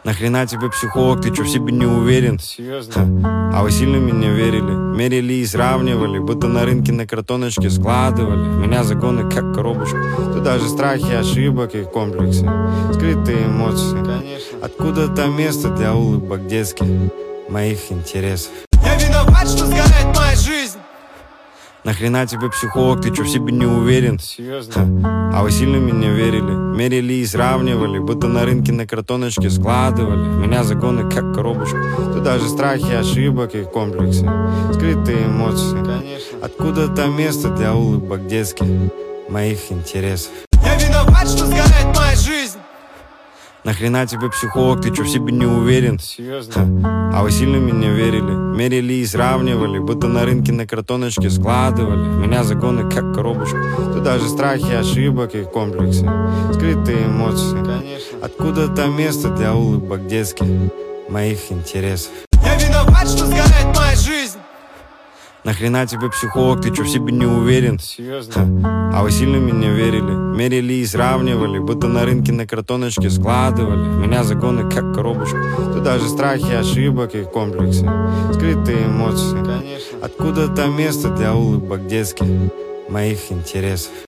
Нахрена тебе психолог, ты чё в себе не уверен? Серьезно? А вы сильно меня верили? Мерили и сравнивали, будто на рынке на картоночке складывали. Меня загоны как коробочку. Тут даже страхи, ошибок и комплексы, скрытые эмоции. Конечно. Откуда-то место для улыбок детских, моих интересов. Я виноват, что сгорает моя жизнь. Нахрена тебе психолог, ты чё в себе не уверен? Серьезно? А вы сильно меня верили? Мерили и сравнивали, будто на рынке на картоночке складывали. Меня загоны как коробочку. Тут даже страхи, ошибок и комплексы, скрытые эмоции. Конечно. Откуда-то место для улыбок детских, моих интересов. Я виноват, что сгорает моя жизнь. Нахрена тебе психолог, ты чё в себе не уверен? Серьезно? А вы сильно меня верили? Мерили и сравнивали, будто на рынке на картоночке складывали. Меня загоны как коробочку. Тут даже страхи, ошибок и комплексы, скрытые эмоции. Конечно. Откуда-то место для улыбок детских, моих интересов. Я виноват, что сгорает моя жизнь. Нахрена тебе психолог, ты чё в себе не уверен? Серьезно? А вы сильно меня верили? Мерили и сравнивали, будто на рынке на картоночке складывали. Меня загоны как коробочку. Тут даже страхи, ошибок и комплексы, скрытые эмоции. Конечно. Откуда-то место для улыбок детских, моих интересов.